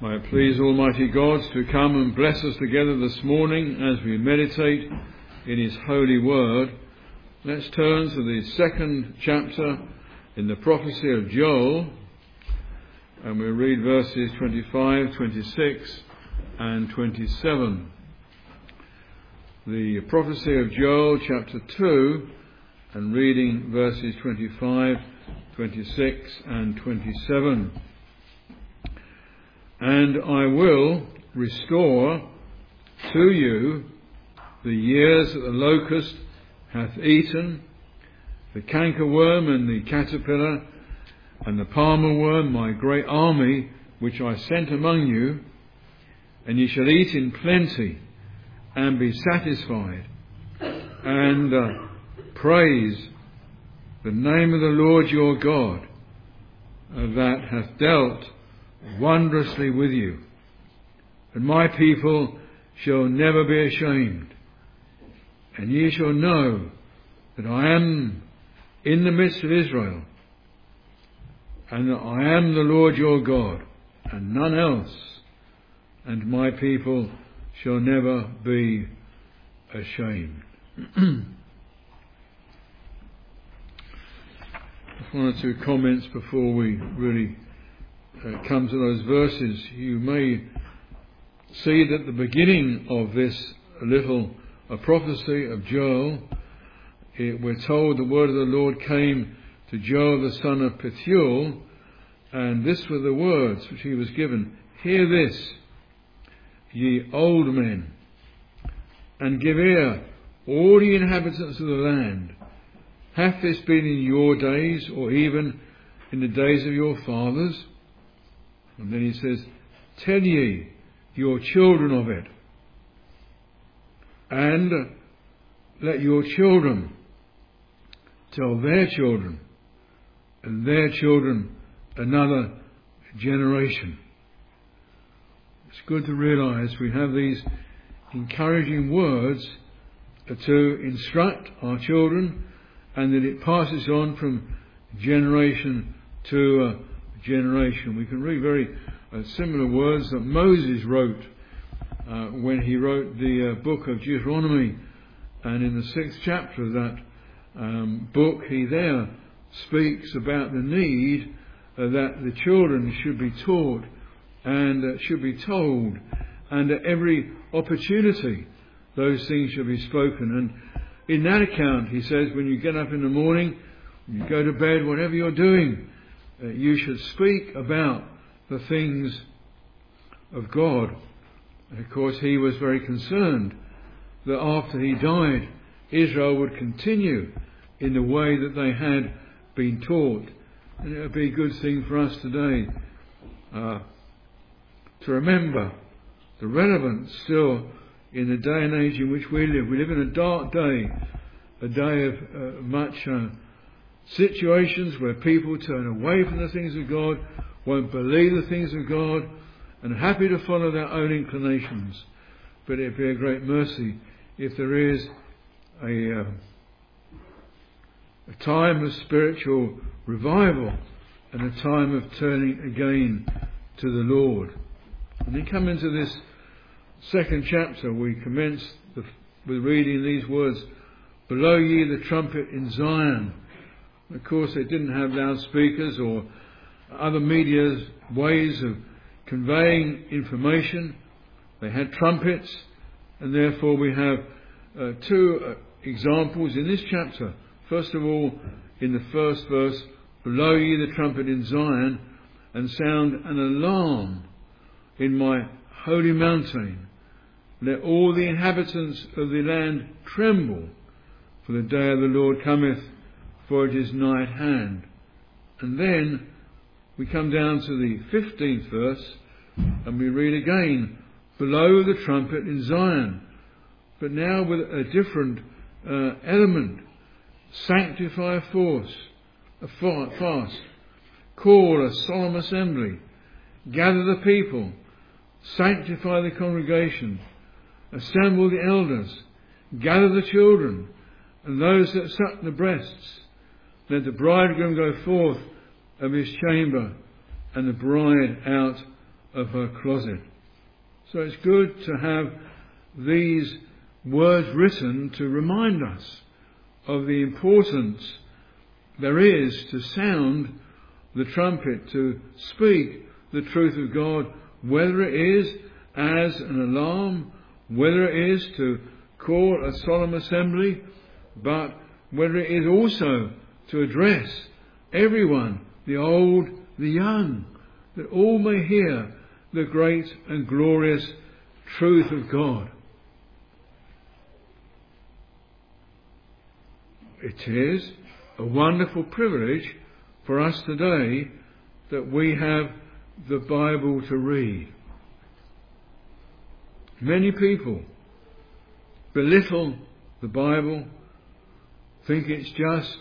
I please Almighty God to come and bless us together this morning as we meditate in His holy word. Let's turn to the second chapter in the prophecy of Joel, and we'll read verses 25, 26 and 27. The prophecy of Joel, chapter 2, and reading verses 25, 26 and 27. And I will restore to you the years that the locust hath eaten, the cankerworm and the caterpillar, and the palmer worm, my great army, which I sent among you, and ye shall eat in plenty, and be satisfied, and praise the name of the Lord your God, that hath dealt wondrously with you. And my people shall never be ashamed. And ye shall know that I am in the midst of Israel, and that I am the Lord your God, and none else. And my people shall never be ashamed. Just one or two comments before we really come to those verses. You may see that the beginning of this little prophecy of Joel, we're told the word of the Lord came to Joel the son of Pethuel, and this were the words which he was given: Hear this, ye old men, and give ear, all ye inhabitants of the land. Hath this been in your days, or even in the days of your fathers? And then he says, Tell ye your children of it, and let your children tell their children, and their children another generation. It's good to realise we have these encouraging words to instruct our children, and that it passes on from generation to generation. We can read very similar words that Moses wrote when he wrote the book of Deuteronomy, and in the 6th chapter of that book he there speaks about the need that the children should be taught and should be told, and at every opportunity those things should be spoken. And in that account he says, when you get up in the morning, when you go to bed, whatever you're doing, you should speak about the things of God. And of course he was very concerned that after he died, Israel would continue in the way that they had been taught. And it would be a good thing for us today to remember the relevance still in the day and age in which we live. We live in a dark day, a day of much situations where people turn away from the things of God, won't believe the things of God, and are happy to follow their own inclinations. But it'd be a great mercy if there is a time of spiritual revival and a time of turning again to the Lord. And then come into this second chapter, we commence with reading these words: Blow ye the trumpet in Zion. Of course, they didn't have loudspeakers or other media's ways of conveying information. They had trumpets, and therefore we have two examples in this chapter. First of all, in the first verse, Blow ye the trumpet in Zion, and sound an alarm in my holy mountain. Let all the inhabitants of the land tremble, for the day of the Lord cometh, for it is nigh at hand. And then we come down to the 15th verse, and we read again, Blow the trumpet in Zion, but now with a different element. Sanctify a fast, call a solemn assembly, gather the people, sanctify the congregation, assemble the elders, gather the children, and those that suck the breasts. Let the bridegroom go forth of his chamber, and the bride out of her closet. So it's good to have these words written to remind us of the importance there is to sound the trumpet, to speak the truth of God, whether it is as an alarm, whether it is to call a solemn assembly, but whether it is also to address everyone, the old, the young, that all may hear the great and glorious truth of God. It is a wonderful privilege for us today that we have the Bible to read. Many people belittle the Bible, think it's just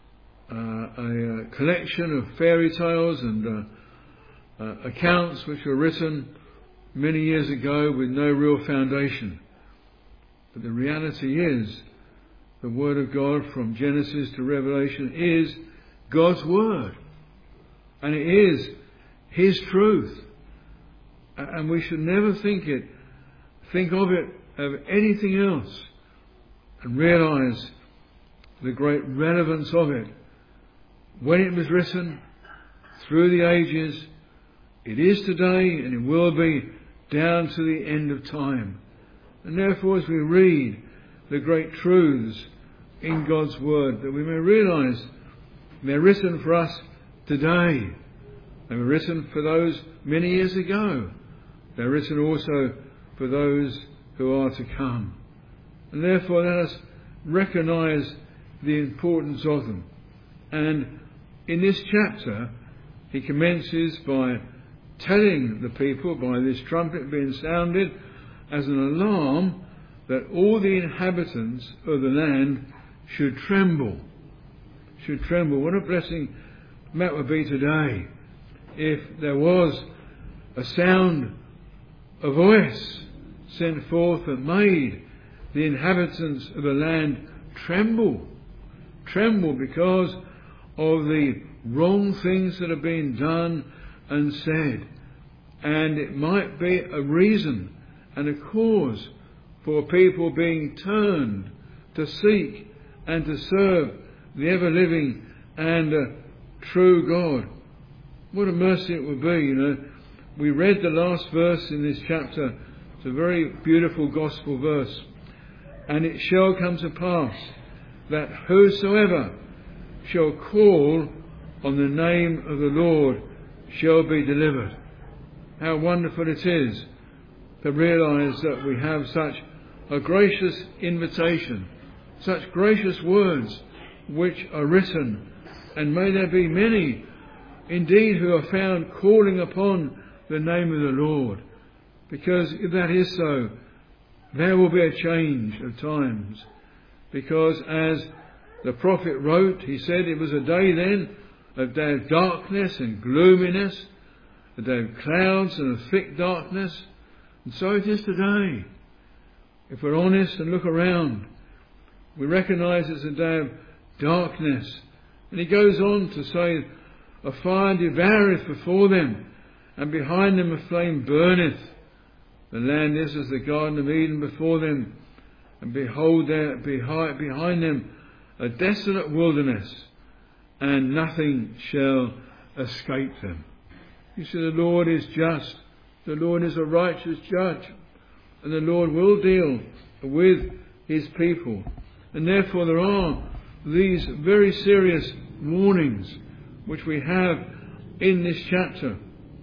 a collection of fairy tales and accounts which were written many years ago with no real foundation. But the reality is, the Word of God from Genesis to Revelation is God's Word. And it is His truth. And we should never think of anything else, and realise the great relevance of it. When it was written, through the ages, it is today, and it will be down to the end of time. And therefore, as we read the great truths in God's Word, that we may realise they're written for us today. They were written for those many years ago. They're written also for those who are to come. And therefore let us recognise the importance of them. And in this chapter, he commences by telling the people, by this trumpet being sounded as an alarm, that all the inhabitants of the land should tremble. Should tremble. What a blessing that would be today if there was a sound, a voice sent forth that made the inhabitants of the land tremble. Tremble because of the wrong things that are being done and said. And it might be a reason and a cause for people being turned to seek and to serve the ever-living and true God. What a mercy it would be, We read the last verse in this chapter. It's a very beautiful gospel verse. And it shall come to pass that whosoever shall call on the name of the Lord shall be delivered. How wonderful it is to realise that we have such a gracious invitation, such gracious words which are written, and may there be many indeed who are found calling upon the name of the Lord, because if that is so, there will be a change of times. Because as the prophet wrote, he said it was a day then, a day of darkness and gloominess, a day of clouds and of thick darkness. And so it is today. If we're honest and look around, we recognise it's a day of darkness. And he goes on to say, a fire devoureth before them, and behind them a flame burneth. The land is as the Garden of Eden before them, and behold, there behind them a desolate wilderness, and nothing shall escape them. You see, the Lord is just. The Lord is a righteous judge, and the Lord will deal with his people. And therefore there are these very serious warnings which we have in this chapter.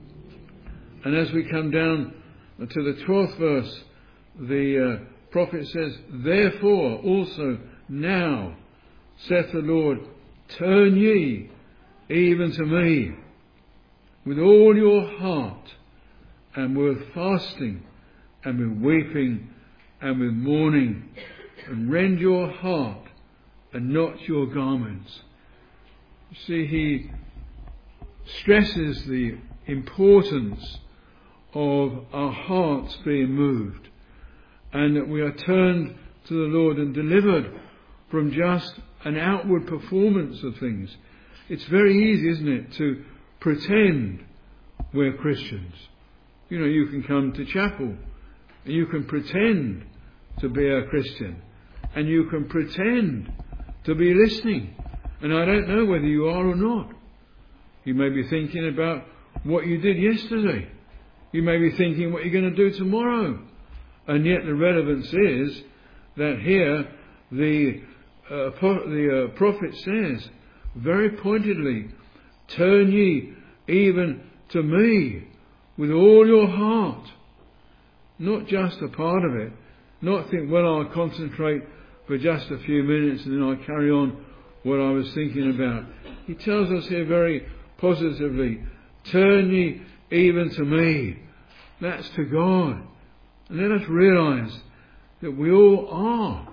And as we come down to the 12th verse, the prophet says, therefore also now, saith the Lord, turn ye even to me with all your heart, and with fasting, and with weeping, and with mourning, and rend your heart, and not your garments. You see, he stresses the importance of our hearts being moved, and that we are turned to the Lord and delivered from just an outward performance of things. It's very easy, isn't it, to pretend we're Christians. You know, you can come to chapel and you can pretend to be a Christian and you can pretend to be listening. And I don't know whether you are or not. You may be thinking about what you did yesterday. You may be thinking what you're going to do tomorrow. And yet the relevance is that here the prophet says very pointedly, turn ye even to me with all your heart. Not just a part of it. Not think, well, I'll concentrate for just a few minutes and then I'll carry on what I was thinking about. He tells us here very positively, turn ye even to me. That's to God. And let us realise that we all are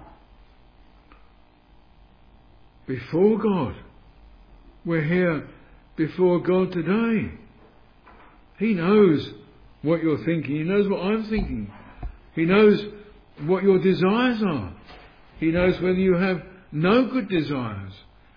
before God. We're here before God today. He knows what you're thinking. He knows what I'm thinking. He knows what your desires are. He knows whether you have no good desires.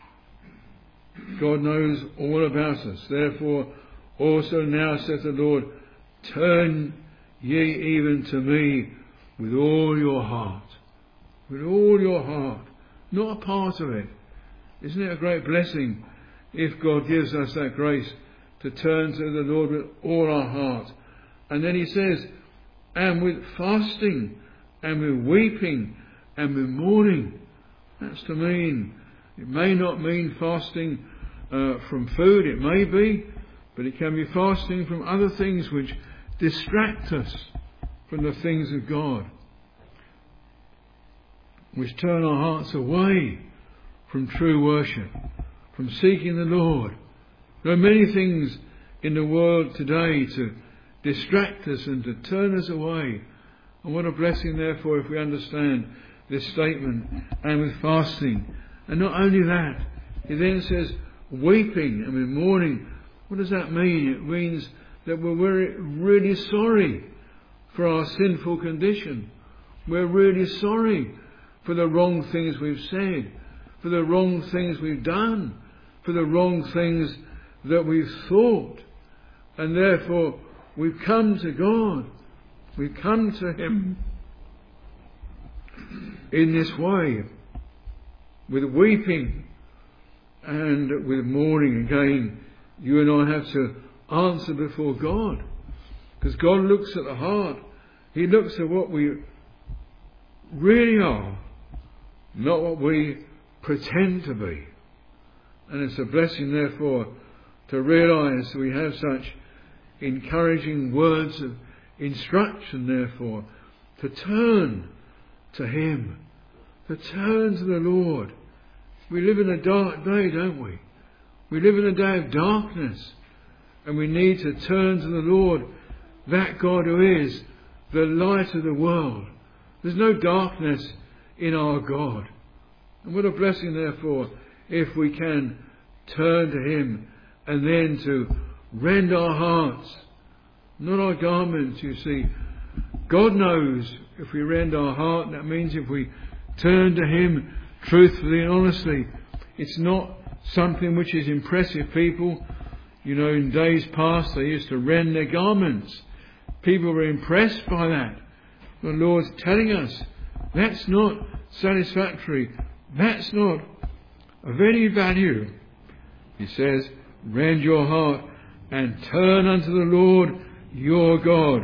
God knows all about us. Therefore, also now saith the Lord, turn ye even to me with all your heart. With all your heart. Not a part of it. Isn't it a great blessing if God gives us that grace to turn to the Lord with all our heart? And then he says, and with fasting, and with weeping, and with mourning. That's to mean, it may not mean fasting from food, it may be, but it can be fasting from other things which distract us from the things of God, which turn our hearts away from true worship, from seeking the Lord. There are many things in the world today to distract us and to turn us away. And what a blessing, therefore, if we understand this statement, and with fasting. And not only that, he then says, weeping and with mourning. What does that mean? It means that we're really sorry for our sinful condition. We're really sorry for the wrong things we've said, for the wrong things we've done, for the wrong things that we've thought. And therefore, we've come to God. We've come to Him in this way, with weeping and with mourning. Again, you and I have to answer before God, because God looks at the heart. He looks at what we really are, not what we pretend to be. And it's a blessing, therefore, to realise we have such encouraging words of instruction, therefore, to turn to Him, to turn to the Lord. We live in a dark day, don't we? We live in a day of darkness, and we need to turn to the Lord, that God who is the light of the world. There's no darkness in our God. And what a blessing, therefore, if we can turn to Him and then to rend our hearts, not our garments, you see. God knows if we rend our heart, that means if we turn to Him truthfully and honestly. It's not something which is impressive. People, you know, in days past they used to rend their garments. People were impressed by that. The Lord's telling us that's not satisfactory. That's not of any value. He says, rend your heart and turn unto the Lord your God.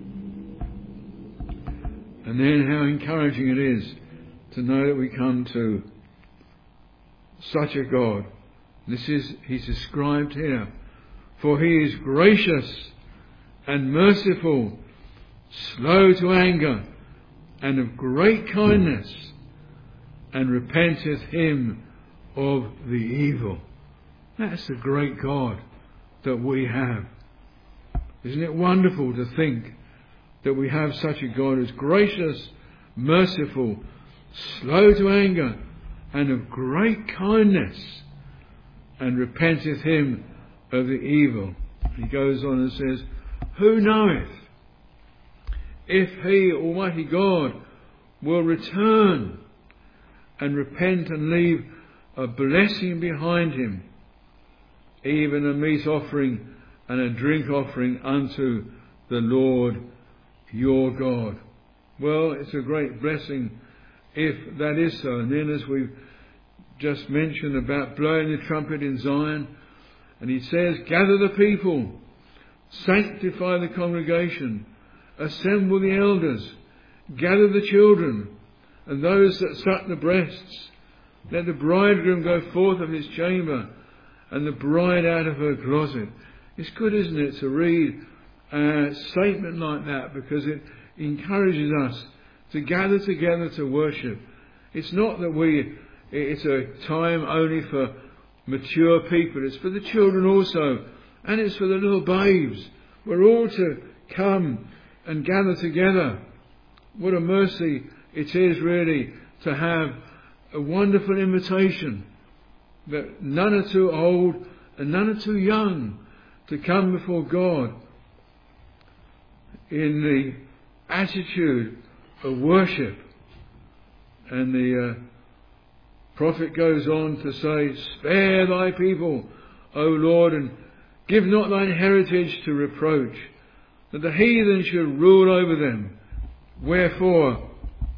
And then how encouraging it is to know that we come to such a God. He's described here. For He is gracious and merciful, slow to anger, and of great kindness, and repenteth him of the evil. That's the great God that we have. Isn't it wonderful to think that we have such a God who's gracious, merciful, slow to anger, and of great kindness, and repenteth him of the evil. He goes on and says, who knoweth if He, Almighty God, will return and repent and leave a blessing behind Him, even a meat offering and a drink offering unto the Lord your God. Well, it's a great blessing if that is so. And then, as we've just mentioned about blowing the trumpet in Zion, and he says, gather the people, sanctify the congregation, assemble the elders, gather the children, and those that suck the breasts. Let the bridegroom go forth of his chamber, and the bride out of her closet. It's good, isn't it, to read a statement like that, because it encourages us to gather together to worship. It's not that it's a time only for mature people. It's for the children also, and it's for the little babes. We're all to come and gather together. What a mercy it is, really, to have a wonderful invitation that none are too old and none are too young to come before God in the attitude of worship. And the prophet goes on to say, spare thy people, O Lord, and give not thine heritage to reproach, that the heathen should rule over them. Wherefore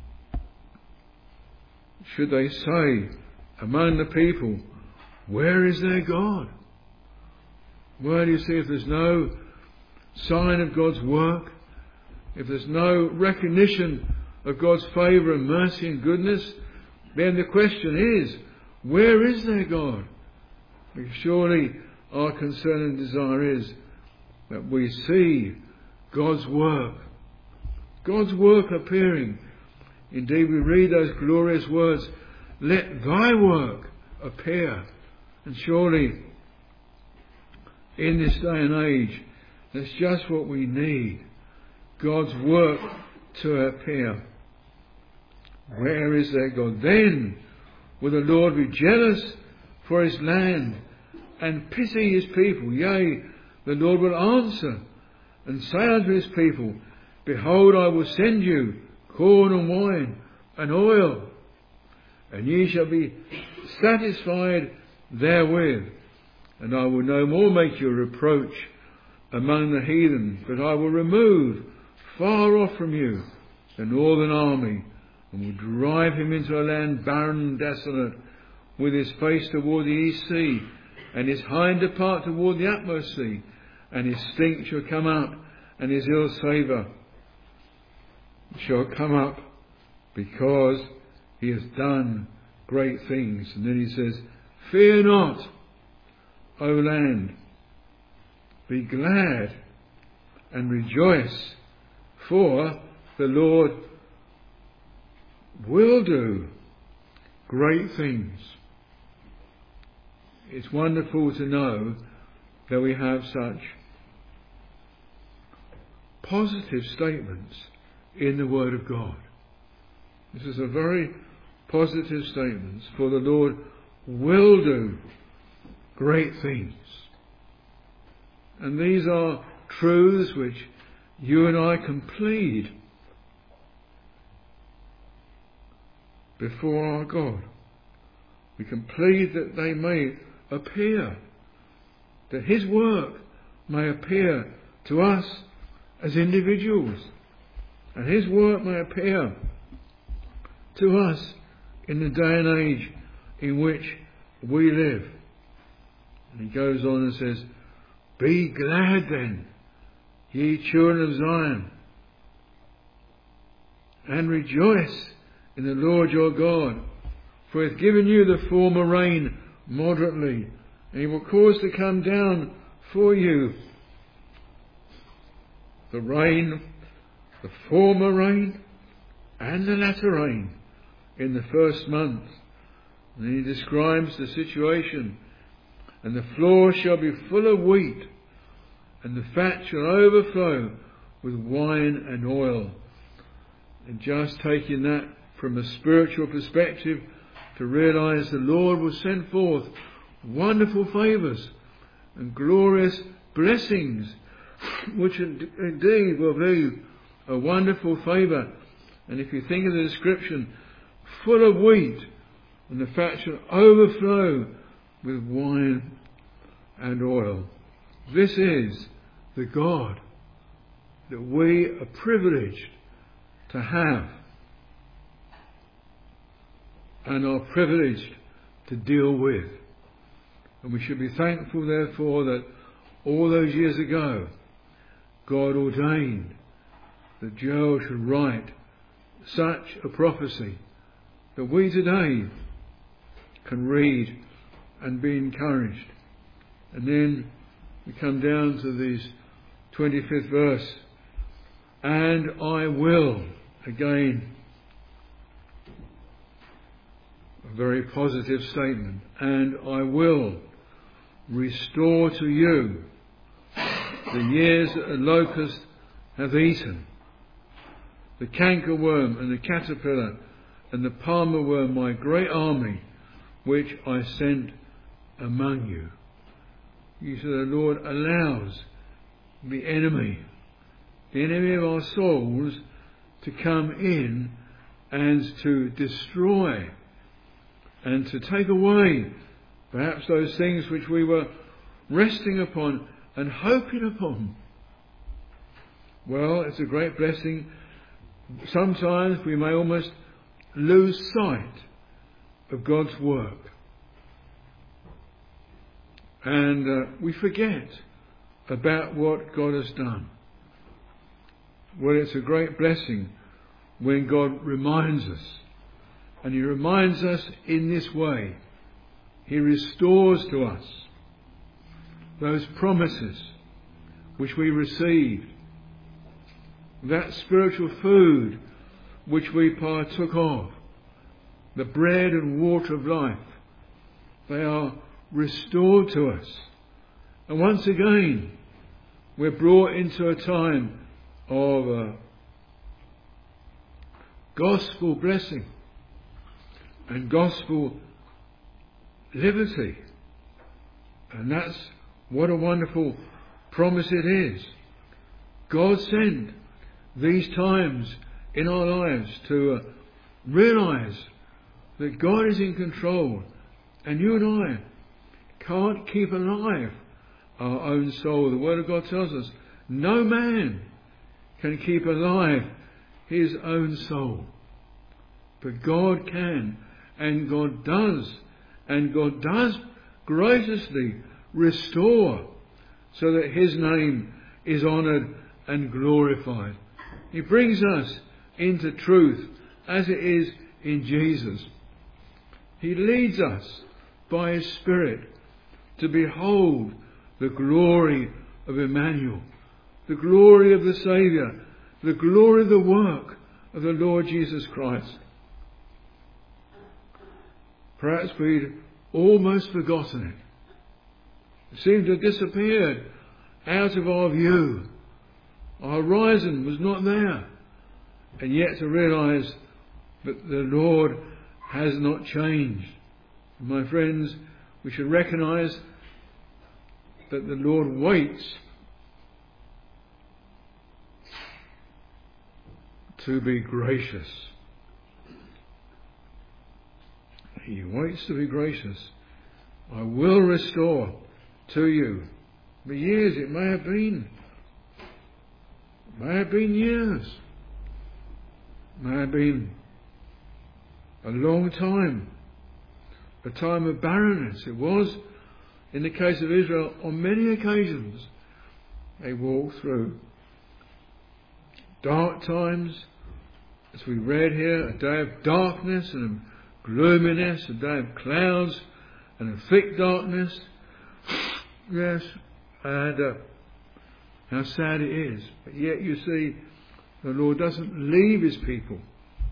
should they say among the people, where is their God? Well, you see, if there's no sign of God's work, if there's no recognition of God's favour and mercy and goodness, then the question is, where is their God? Because surely our concern and desire is that we see God's work appearing. Indeed, we read those glorious words, let thy work appear. And surely, in this day and age, that's just what we need. God's work to appear. Where is their God? Then will the Lord be jealous for his land and pity his people. Yea, the Lord will answer and say unto his people, behold, I will send you corn and wine and oil, and ye shall be satisfied therewith. And I will no more make you a reproach among the heathen, but I will remove far off from you the northern army, and will drive him into a land barren and desolate, with his face toward the east sea, and his hinder part toward the utmost sea, and his stink shall come up, and his ill savour shall come up, because he has done great things. And then he says, fear not, O land, be glad and rejoice, for the Lord will do great things. It's wonderful to know that we have such positive statements in the Word of God. This is a very positive statement, for the Lord will do great things. And these are truths which you and I can plead before our God. We can plead that they may appear, that his work may appear to us as individuals, and his work may appear to us in the day and age in which we live. And he goes on and says, be glad then, ye children of Zion, and rejoice in the Lord your God, for he hath given you the former rain moderately, and he will cause to come down for you the rain, the former rain, and the latter rain in the first month. And then he describes the situation. And the floor shall be full of wheat, and the fat shall overflow with wine and oil. And just taking that from a spiritual perspective, to realize the Lord will send forth wonderful favours and glorious blessings, which indeed will be a wonderful favour. And if you think of the description, full of wheat, and the fat shall overflow with wine and oil. This is the God that we are privileged to have and are privileged to deal with. And we should be thankful, therefore, that all those years ago, God ordained that Joel should write such a prophecy that we today can read and be encouraged. And then we come down to this 25th verse. And I will, again, a very positive statement, and I will restore to you the years that the locust hath eaten, the cankerworm and the caterpillar and the palmer worm, my great army, which I sent among you. You see, the Lord allows the enemy of our souls, to come in and to destroy and to take away perhaps those things which we were resting upon and hoping upon. Well, it's a great blessing. Sometimes we may almost lose sight of God's work. And we forget about what God has done. Well, it's a great blessing when God reminds us. And He reminds us in this way. He restores to us those promises which we received, that spiritual food which we partook of, the bread and water of life. They are restored to us. And once again, we're brought into a time of gospel blessing and gospel liberty. And that's what a wonderful promise it is. God sent these times in our lives to realise that God is in control, and you and I can't keep alive our own soul. The Word of God tells us no man can keep alive his own soul. But God can, and God does graciously restore so that His name is honoured and glorified. He brings us into truth as it is in Jesus. He leads us by His Spirit to behold the glory of Emmanuel, the glory of the Saviour, the glory of the work of the Lord Jesus Christ. Perhaps we'd almost forgotten it. It seemed to have disappeared out of our view. Our horizon was not there. And yet to realise that the Lord has not changed. My friends, we should recognise that the Lord waits to be gracious. He waits to be gracious. I will restore to you. The years it may have been. It may have been years. It may have been a long time. A time of barrenness. It was, in the case of Israel, on many occasions. They walked through dark times, as we read here, a day of darkness and gloominess, a day of clouds and a thick darkness. Yes, and how sad it is. But yet you see, the Lord doesn't leave His people.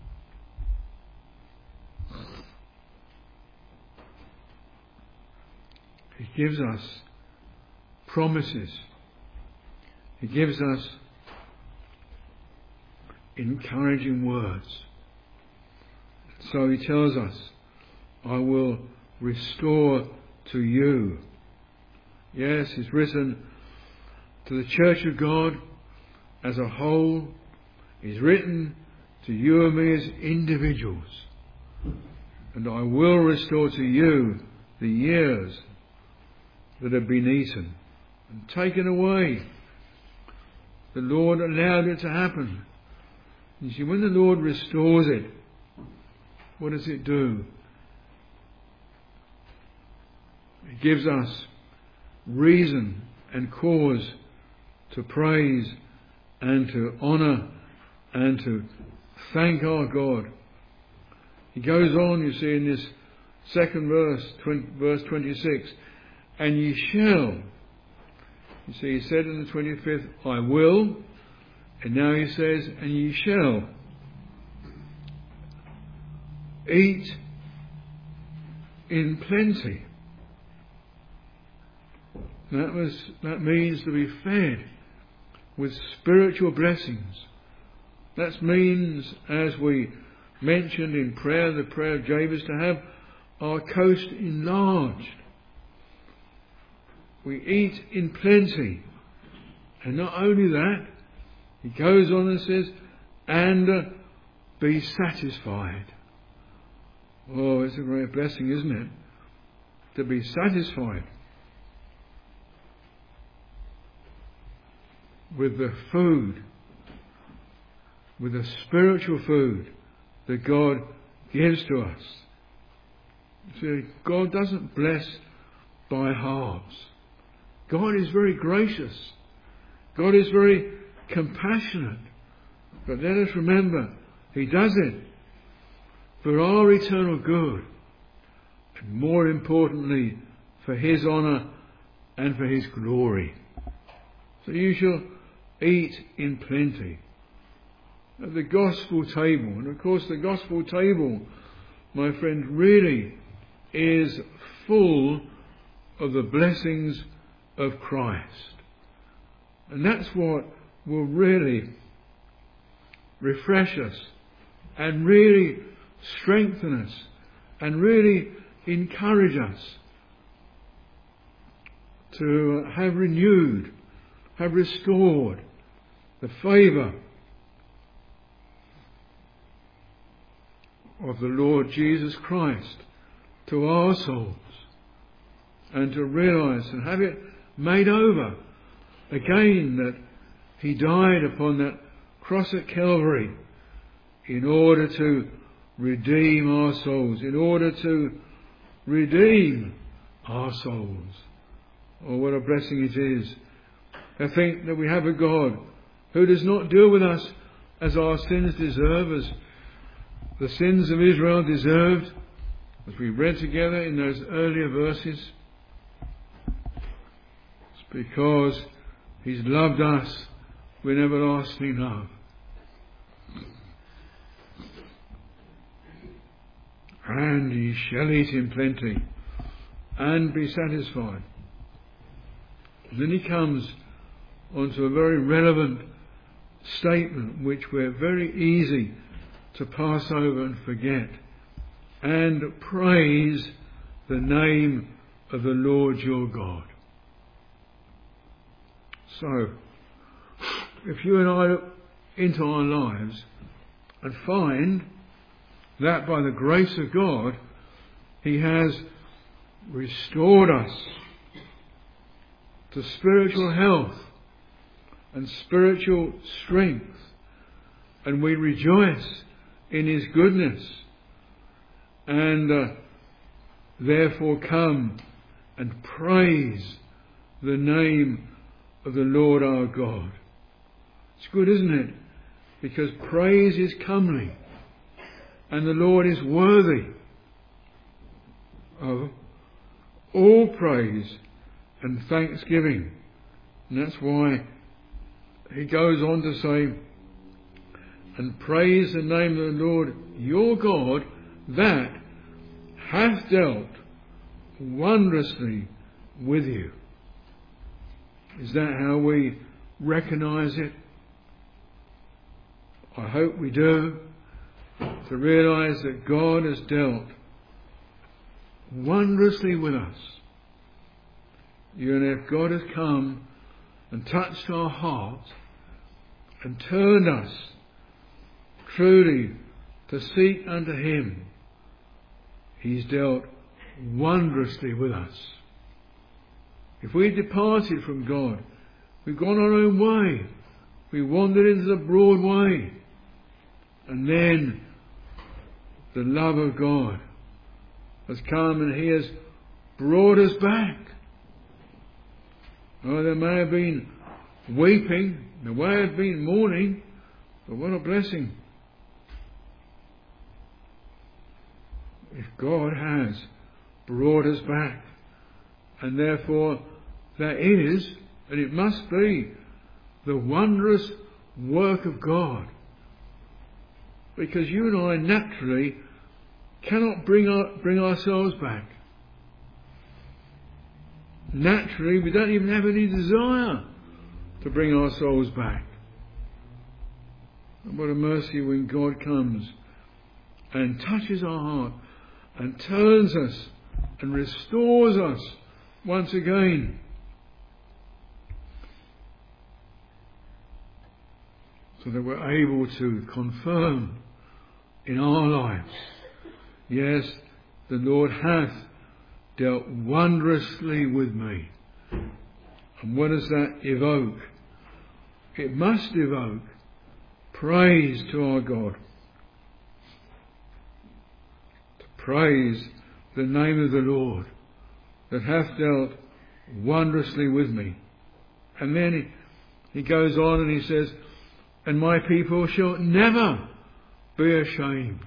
He gives us promises. He gives us encouraging words. So He tells us, I will restore to you. Yes, it's written to the Church of God as a whole. It's written to you and me as individuals. And I will restore to you the years that have been eaten and taken away, The Lord allowed it to happen. You see, when the Lord restores it, what does it do? It gives us reason and cause to praise and to honour and to thank our God. He goes on, you see, in this second verse, verse 26, and ye shall. You see, he said in the 25th, I will, and now he says, and ye shall eat in plenty. That means to be fed with spiritual blessings. That means, as we mentioned in prayer, the prayer of Jabez, to have our coast enlarged. We eat in plenty. And not only that, he goes on and says, and be satisfied. Oh, it's a great blessing, isn't it? To be satisfied with the food, with the spiritual food that God gives to us. See, God doesn't bless by halves. God is very gracious. God is very compassionate. But let us remember, He does it for our eternal good, and more importantly, for His honour and for His glory. So you shall eat in plenty. At the gospel table, and of course the gospel table, my friend, really is full of the blessings of Christ. And that's what will really refresh us and really strengthen us and really encourage us to have renewed, have restored the favour of the Lord Jesus Christ to our souls, and to realise and have it made over again that He died upon that cross at Calvary in order to redeem our souls, in order to redeem our souls. Oh, what a blessing it is. I think that we have a God who does not deal with us as our sins deserve, as the sins of Israel deserved, as we read together in those earlier verses. It's because He's loved us with everlasting love. And ye shall eat in plenty and be satisfied. And then He comes onto a very relevant statement which we're very easy to pass over and forget. And praise the name of the Lord your God. So, if you and I look into our lives and find that by the grace of God He has restored us to spiritual health and spiritual strength, and we rejoice in His goodness, and therefore come and praise the name of the Lord our God. It's good, isn't it? Because praise is comely, and the Lord is worthy of all praise and thanksgiving. And that's why He goes on to say, and praise the name of the Lord your God that hath dealt wondrously with you. Is that how we recognise it? I hope we do. To realise that God has dealt wondrously with us. And if God has come and touched our hearts and turned us truly to seek unto Him, He's dealt wondrously with us. If we departed from God, we've gone our own way, We wandered into the broad way. And then the love of God has come and He has brought us back. Oh, there may have been weeping, there may have been mourning, but what a blessing. If God has brought us back, and therefore that is, and it must be, the wondrous work of God. Because you and I naturally cannot bring ourselves back. Naturally, we don't even have any desire to bring our souls back. And what a mercy when God comes and touches our heart and turns us and restores us once again. So that we're able to confirm in our lives, yes, the Lord hath dealt wondrously with me. And what does that evoke? It must evoke praise to our God. To praise the name of the Lord that hath dealt wondrously with me. And then he goes on and he says, and my people shall never be ashamed.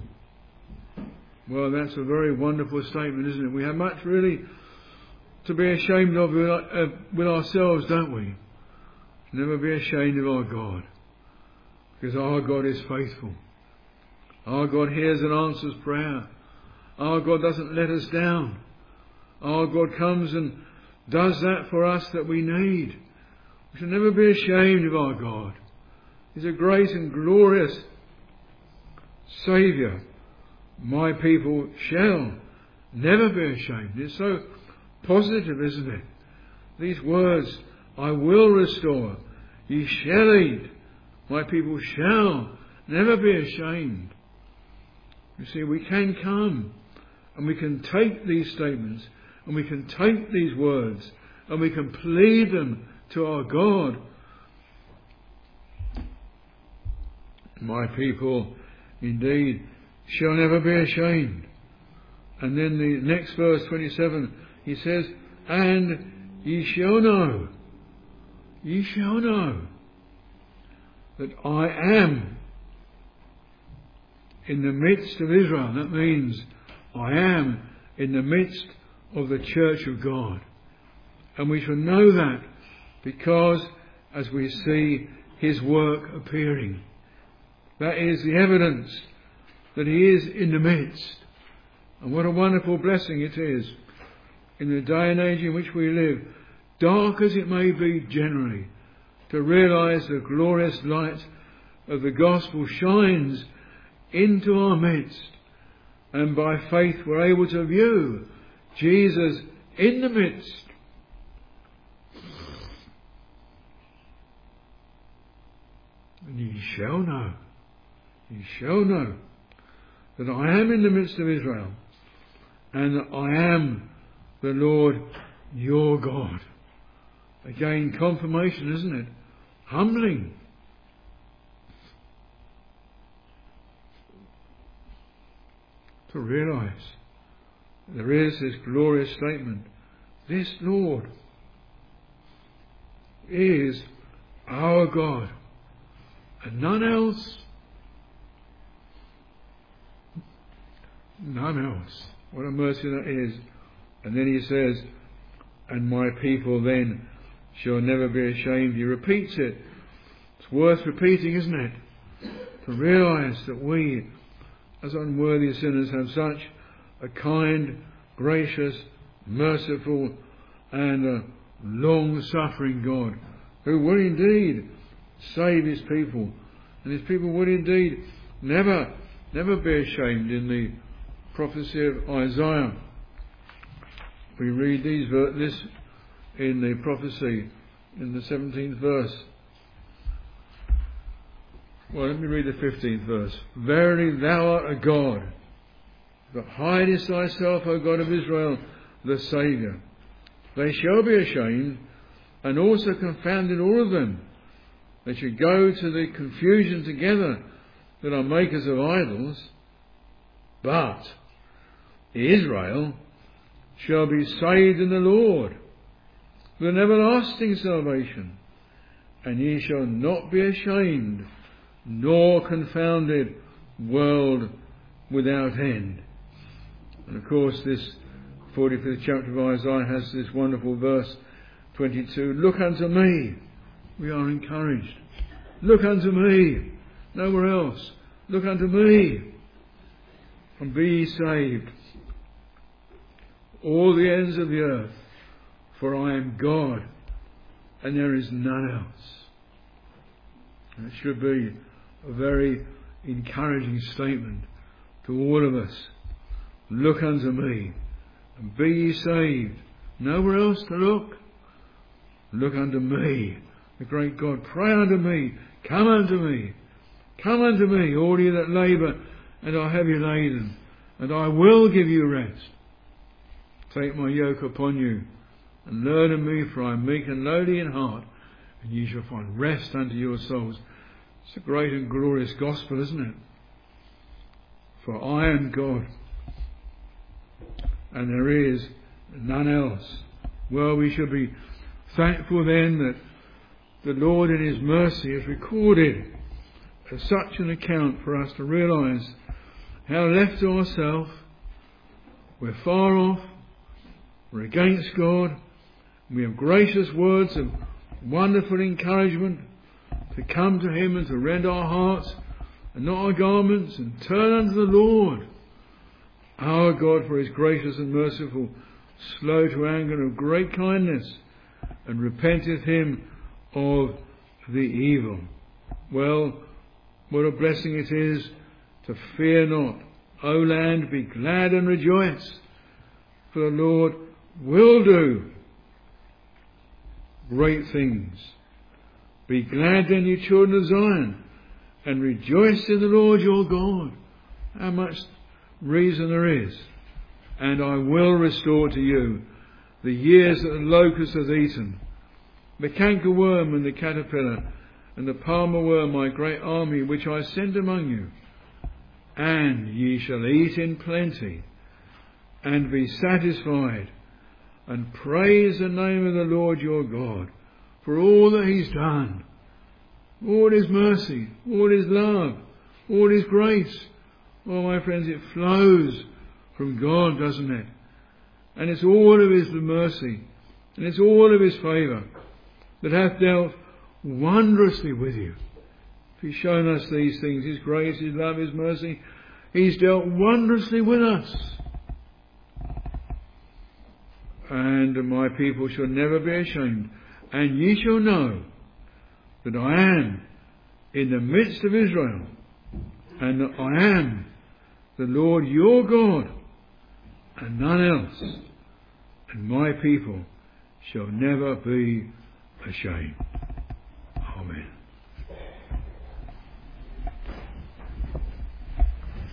Well, that's a very wonderful statement, isn't it? We have much really to be ashamed of with ourselves, don't we? Never be ashamed of our God. Because our God is faithful. Our God hears and answers prayer. Our God doesn't let us down. Our God comes and does that for us that we need. We should never be ashamed of our God. He's a great and glorious Saviour. My people shall never be ashamed. It's so positive, isn't it? These words, I will restore, ye shall eat, my people shall never be ashamed. You see, we can come and we can take these statements and we can take these words and we can plead them to our God. My people indeed shall never be ashamed. And then the next verse, 27, he says, and ye shall know that I am in the midst of Israel. That means I am in the midst of the church of God. And we shall know that because as we see his work appearing. That is the evidence that he is in the midst. And what a wonderful blessing it is in the day and age in which we live, dark as it may be generally, to realise the glorious light of the gospel shines into our midst, and by faith we're able to view Jesus in the midst. And ye shall know that I am in the midst of Israel, and that I am the Lord your God. Again, confirmation, isn't it? Humbling. To realise there is this glorious statement. This Lord is our God, and none else. None else. What a mercy that is. And then he says, and my people then shall never be ashamed. He repeats it. It's worth repeating, isn't it? To realise that we, as unworthy sinners, have such a kind, gracious, merciful and long-suffering God, who will indeed save his people, and his people will indeed never be ashamed. In the prophecy of Isaiah, we read this in the prophecy in the 17th verse. Well, let me read the 15th verse. Verily thou art a God, that hidest thyself, O God of Israel, the Saviour. They shall be ashamed, and also confounded all of them They should go to the confusion together that are makers of idols, but Israel shall be saved in the Lord with an everlasting salvation, and ye shall not be ashamed nor confounded, world without end. And of course this 45th chapter of Isaiah has this wonderful verse 22, look unto me. We are encouraged. Look unto me. Nowhere else. Look unto me. And be ye saved, all the ends of the earth. For I am God, and there is none else. And it should be a very encouraging statement to all of us. Look unto me, and be ye saved. Nowhere else to look. Look unto me, the great God. Pray unto me. Come unto me. Come unto me, all ye that labour and are heavy laden, and I will give you rest. Take my yoke upon you, and learn of me, for I am meek and lowly in heart, and ye shall find rest unto your souls. It's a great and glorious gospel, isn't it? For I am God, and there is none else. Well, we should be thankful then that the Lord in his mercy has recorded such an account for us to realise how left to ourselves, we're far off, we're against God. We have gracious words of wonderful encouragement to come to him and to rend our hearts and not our garments and turn unto the Lord. Our God, for his gracious and merciful, slow to anger and of great kindness, and repenteth him of the evil. Well, what a blessing it is to fear not. O land, be glad and rejoice, for the Lord will do great things. Be glad then, you children of Zion, and rejoice in the Lord your God. How much reason there is. And I will restore to you the years that the locust hath eaten, the cankerworm and the caterpillar, and the palmer worm, my great army, which I send among you. And ye shall eat in plenty, and be satisfied, and praise the name of the Lord your God, for all that he's done, all his mercy, all his love, all his grace. Oh, my friends, it flows from God, doesn't it? And it's all of his mercy, and it's all of his favour that hath dealt wondrously with you. If he's shown us these things, his grace, his love, his mercy, he's dealt wondrously with us. And my people shall never be ashamed. And ye shall know that I am in the midst of Israel, and that I am the Lord your God, and none else. And my people shall never be ashamed. Amen.